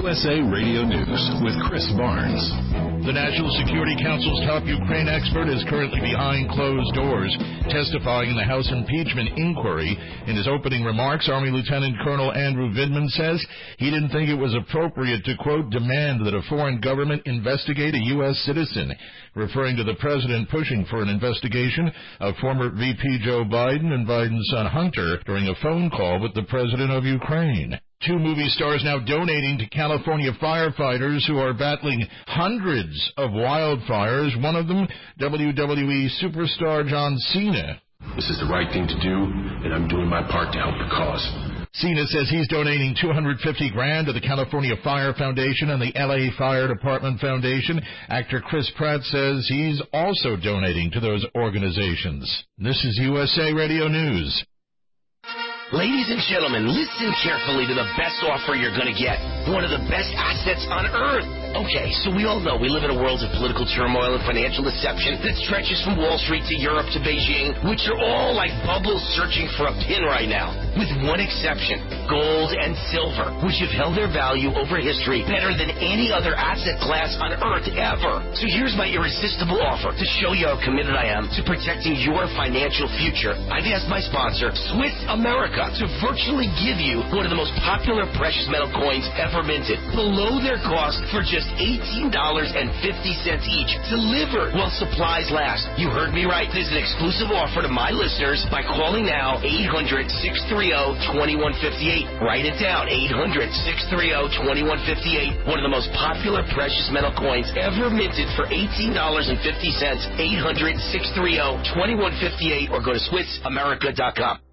USA Radio News with Chris Barnes. The National Security Council's top Ukraine expert is currently behind closed doors, testifying in the House impeachment inquiry. In his opening remarks, Army Lieutenant Colonel Andrew Vindman says he didn't think it was appropriate to, quote, demand that a foreign government investigate a U.S. citizen, referring to the president pushing for an investigation of former VP Joe Biden and Biden's son Hunter during a phone call with the president of Ukraine. Two movie stars now donating to California firefighters who are battling hundreds of wildfires. One of them, WWE superstar John Cena. This is the right thing to do, and I'm doing my part to help the cause. Cena says he's donating $250,000 to the California Fire Foundation and the LA Fire Department Foundation. Actor Chris Pratt says he's also donating to those organizations. This is USA Radio News. Ladies and gentlemen, listen carefully to the best offer you're going to get. One of the best assets on earth. Okay, so we all know we live in a world of political turmoil and financial deception that stretches from Wall Street to Europe to Beijing, which are all like bubbles searching for a pin right now. With one exception, gold and silver, which have held their value over history better than any other asset class on earth ever. So here's my irresistible offer to show you how committed I am to protecting your financial future. I've asked my sponsor, Swiss America, to virtually give you one of the most popular precious metal coins ever minted, below their cost for just $18.50 each, delivered while supplies last. You heard me right. This is an exclusive offer to my listeners by calling now 800-630-2158. Write it down, 800-630-2158. One of the most popular precious metal coins ever minted for $18.50, 800-630-2158, or go to SwissAmerica.com.